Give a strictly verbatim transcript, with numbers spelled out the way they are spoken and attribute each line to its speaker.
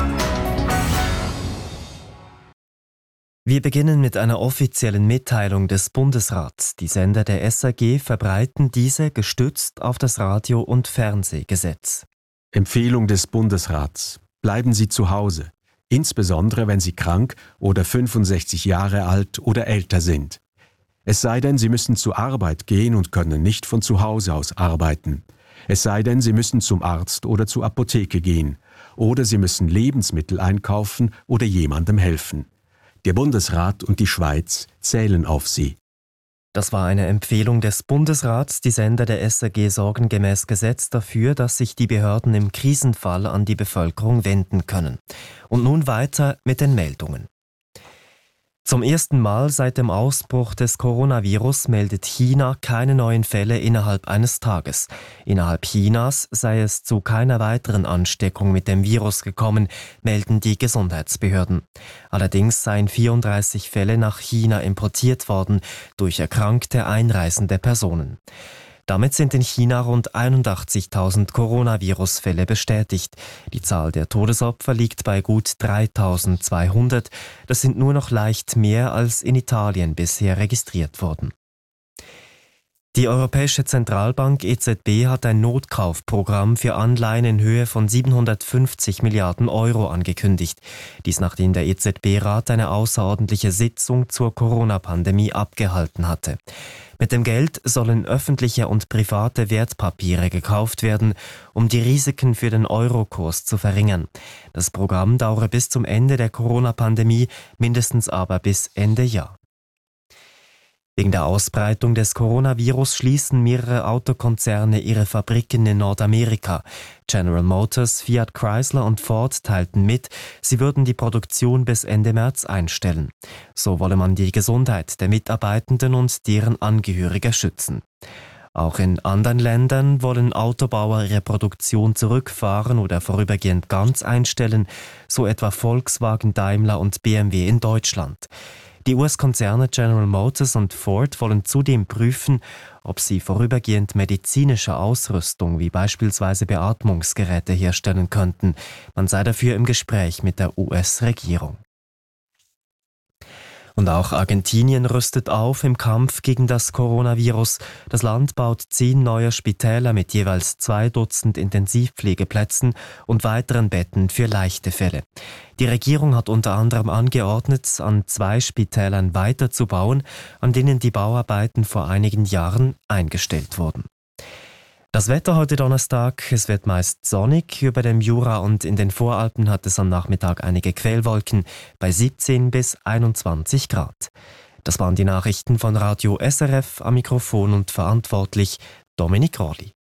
Speaker 1: Wir beginnen mit einer offiziellen Mitteilung des Bundesrats. Die Sender der S A G verbreiten diese gestützt auf das Radio- und Fernsehgesetz.
Speaker 2: Empfehlung des Bundesrats. Bleiben Sie zu Hause, insbesondere wenn Sie krank oder fünfundsechzig Jahre alt oder älter sind. Es sei denn, Sie müssen zur Arbeit gehen und können nicht von zu Hause aus arbeiten. Es sei denn, Sie müssen zum Arzt oder zur Apotheke gehen. Oder Sie müssen Lebensmittel einkaufen oder jemandem helfen. Der Bundesrat und die Schweiz zählen auf Sie.
Speaker 1: Das war eine Empfehlung des Bundesrats. Die Sender der S A G sorgen gemäß Gesetz dafür, dass sich die Behörden im Krisenfall an die Bevölkerung wenden können. Und nun weiter mit den Meldungen. Zum ersten Mal seit dem Ausbruch des Coronavirus meldet China keine neuen Fälle innerhalb eines Tages. Innerhalb Chinas sei es zu keiner weiteren Ansteckung mit dem Virus gekommen, melden die Gesundheitsbehörden. Allerdings seien vierunddreißig Fälle nach China importiert worden durch erkrankte einreisende Personen. Damit sind in China rund einundachtzigtausend Coronavirus-Fälle bestätigt. Die Zahl der Todesopfer liegt bei gut dreitausendzweihundert. Das sind nur noch leicht mehr als in Italien bisher registriert wurden. Die Europäische Zentralbank E Z B hat ein Notkaufprogramm für Anleihen in Höhe von siebenhundertfünfzig Milliarden Euro angekündigt. Dies nachdem der E Z B-Rat eine außerordentliche Sitzung zur Corona-Pandemie abgehalten hatte. Mit dem Geld sollen öffentliche und private Wertpapiere gekauft werden, um die Risiken für den Eurokurs zu verringern. Das Programm dauere bis zum Ende der Corona-Pandemie, mindestens aber bis Ende Jahr. Wegen der Ausbreitung des Coronavirus schließen mehrere Autokonzerne ihre Fabriken in Nordamerika. General Motors, Fiat Chrysler und Ford teilten mit, sie würden die Produktion bis Ende März einstellen. So wolle man die Gesundheit der Mitarbeitenden und deren Angehörige schützen. Auch in anderen Ländern wollen Autobauer ihre Produktion zurückfahren oder vorübergehend ganz einstellen, so etwa Volkswagen, Daimler und B M W in Deutschland. Die U S-Konzerne General Motors und Ford wollen zudem prüfen, ob sie vorübergehend medizinische Ausrüstung wie beispielsweise Beatmungsgeräte herstellen könnten. Man sei dafür im Gespräch mit der U S-Regierung. Und auch Argentinien rüstet auf im Kampf gegen das Coronavirus. Das Land baut zehn neue Spitäler mit jeweils zwei Dutzend Intensivpflegeplätzen und weiteren Betten für leichte Fälle. Die Regierung hat unter anderem angeordnet, an zwei Spitälern weiterzubauen, an denen die Bauarbeiten vor einigen Jahren eingestellt wurden. Das Wetter heute Donnerstag, es wird meist sonnig, über dem Jura und in den Voralpen hat es am Nachmittag einige Quellwolken bei siebzehn bis einundzwanzig Grad. Das waren die Nachrichten von Radio S R F, am Mikrofon und verantwortlich Dominik Rolli.